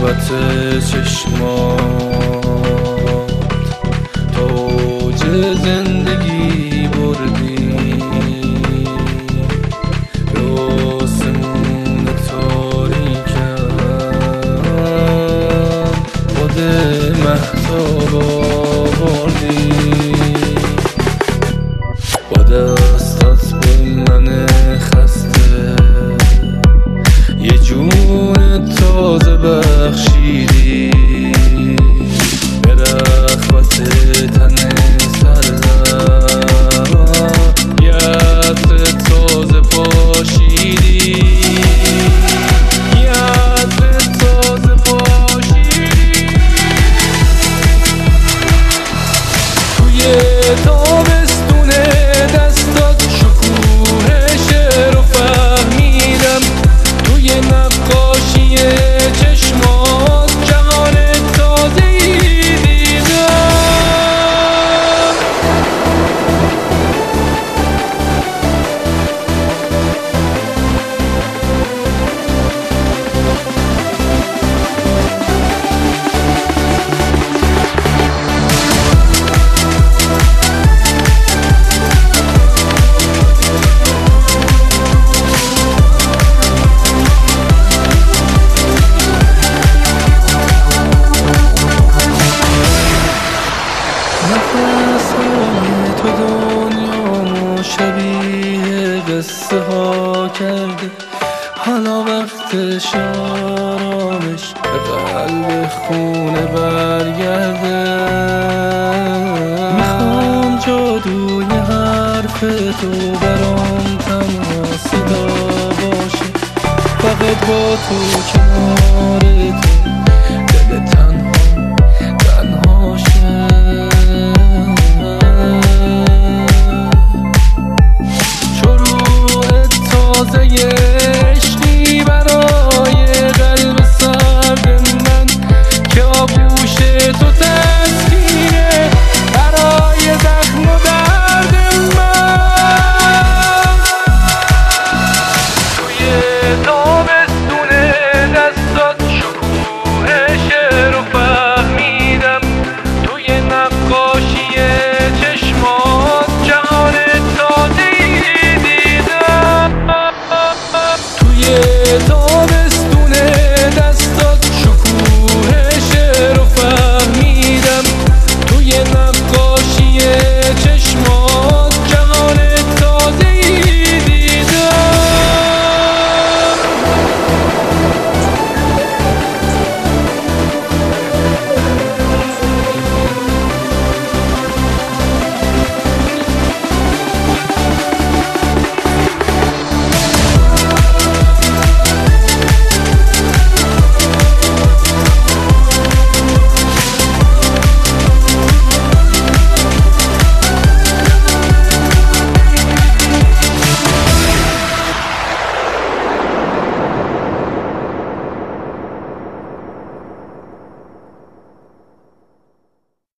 صورت چشمات تاج زندگی بردی، به آسمون تاریکم باد مهتاب آوردی. با دستات به من خسته یه جون تازه بخشیدی، به رغبت تن سرزم یه عطر تازه پاشیدی، یه عطر تازه پاشیدی. توی تابستون دستات شکوه شعر رو فهمیدم، توی نقاشی چشمات جهان تازه‌ای دیدم. نفس‌های تو دنیامو شبیه قصه ها کرده، حالا وقتش آرامش به قلب خونه برگرده. میخوام جادوی حرف تو برام تنها صدا باشه، فقط با تو کنار تو